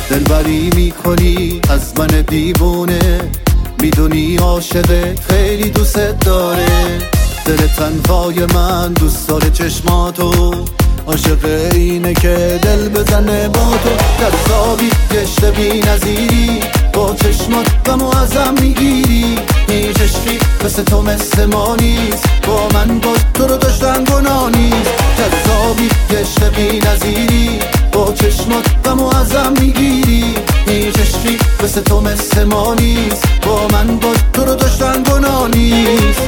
دلبری میکنی از من دیوونه، میدونی عاشقه خیلی دوست داره. دل تنهای من دوست داره چشماتو، عاشق اینه که دل بزنه با تو. جذابی گشته بی نظیری، با چشمات غمو ازم میگیری. هیچ عشقی مثل تو مثل ما نیست، با من با تو رو داشتن گناه نیست. جذابی گشته بی نظیری، با چشمات غمو ازم میگیری. هیچ عشقی مثل تو مثل ما نیست، با من با تو رو داشتن گناه نیست.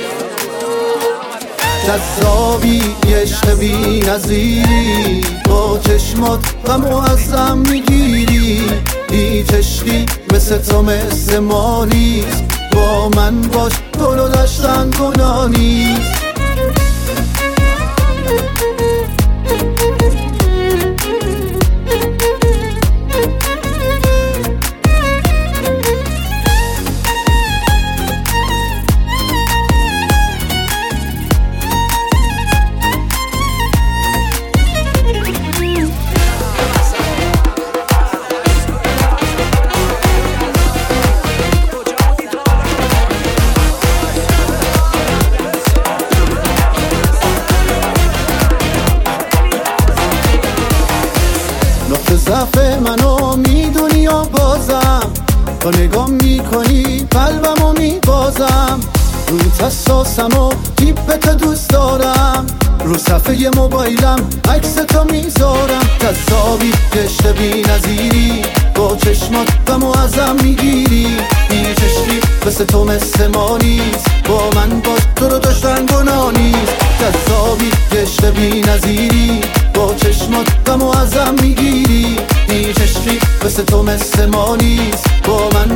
جذابی عشق بی نظیری، با چشمات غمو ازم میگیری. هیچ عشقی مثل تو مثل ما نیست، با من باش تو رو داشتن گناه نیست. نقطه ضعف منو میدونی یا بازم، تا نگاه میکنی قلبمو میبازم. رو حساسم و تیپت دوست دارم، رو صفحه موبایلم عکس تو میذارم. جذابی گشته بی نظیری، با چشمات غمو ازم میگیری. هیچ عشقی مثل تو مثل ما نیست، با من با تو رو داشتن گناه نیست. جذابی گشته بی نظیری، با چشمات غمو ازم میگیری. هیچ عشقی مثل تو مثل ما نیست، با من